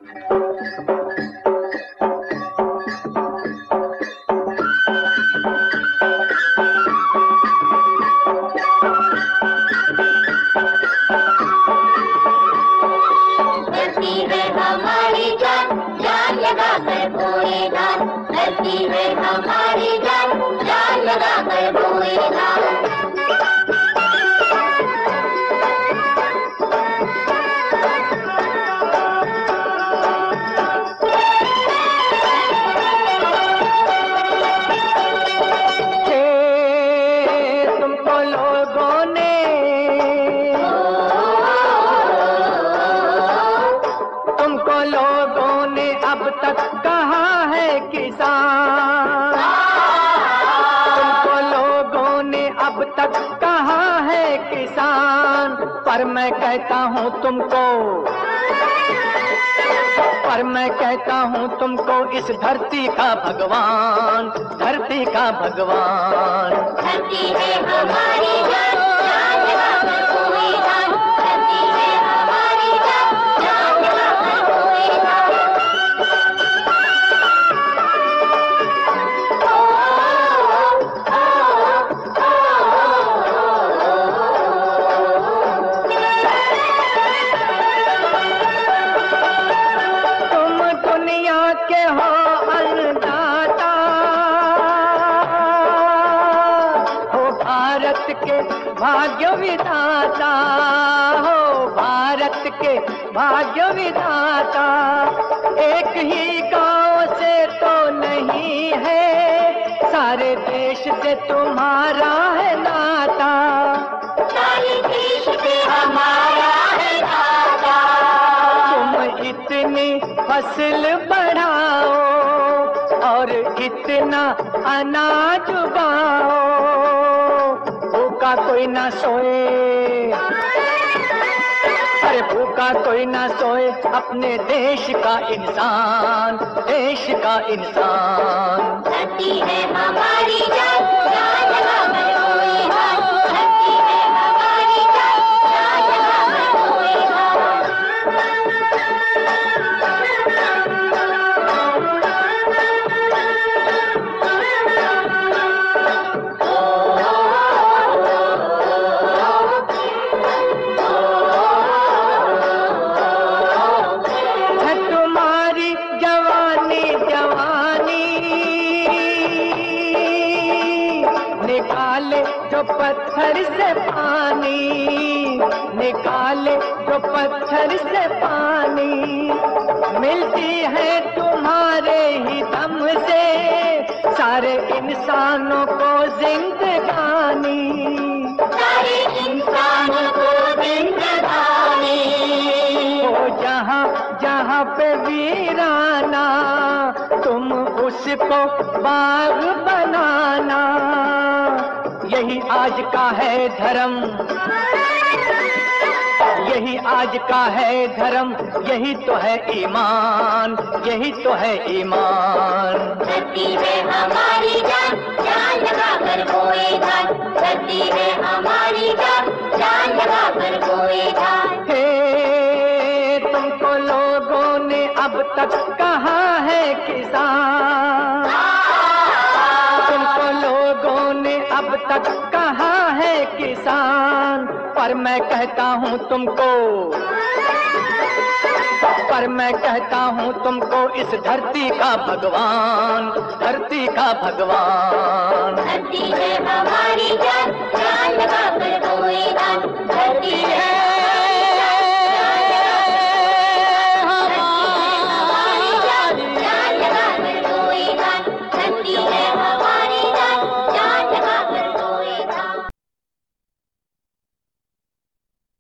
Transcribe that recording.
पर मैं कहता हूँ तुमको इस धरती का भगवान, धरती का भगवान। धरती है हमारी जान, जान लगाकर कोई जान, धरती है हमारी जान, जान लगाकर कोई जान। भाग्य विधाता हो, भारत के भाग्य विधाता। एक ही गांव से तो नहीं है, सारे देश से तुम्हारा है नाता, सारे देश से हमारा है नाता। तुम इतनी फसल बढ़ाओ और इतना अनाज उगाओ, भूखा कोई ना सोए, अरे भूखा कोई ना सोए, अपने देश का इंसान, देश का इंसान। धरती है हमारी जान, जान लगाकर कोई जान, धरती है हमारी जान, जान लगाकर कोई पत्थर से पानी निकाले, जो पत्थर से पानी, मिलती है तुम्हारे ही दम से सारे इंसानों को जिंदगानी, सारे इंसानों को जिंदगानी। वो जहाँ जहाँ पे वीराना, तुम उसको बाग बनाना, यही आज का है धर्म, यही आज का है धर्म, यही तो है ईमान, यही तो है ईमान। धरती है हमारी जान, जान लगाकर कोई जान, धरती है हमारी जान, जान लगाकर कोई जान। हे तुमको लोगों ने अब तक कहा है किसान, तुमको लोगों ने अब तक कहा है किसान, पर मैं कहता हूँ तुमको इस धरती का भगवान, धरती का भगवान। धरती है हमारी